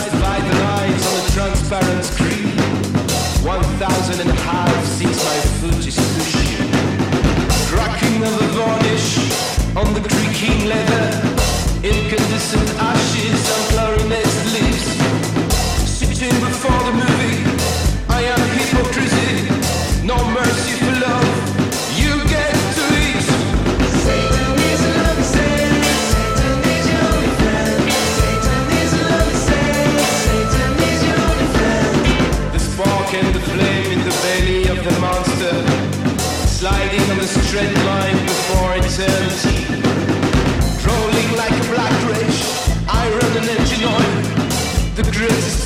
by the lights on a transparent screen. 1,000 and a half sees my foot is pushing. Cracking of a varnish on the creaking leather. Incandescent ashes on clarinet leaves. Sitting before the movie, I am hypocrisy. No mercy for love, you get to eat. Satan is a lovely saint, Satan is your only friend. Satan is a lovely saint, Satan is your only friend. The spark and the flame in the belly of the monster, sliding on the straight line before eternity. Rolling like a black rage, I run an engine oil, the greatest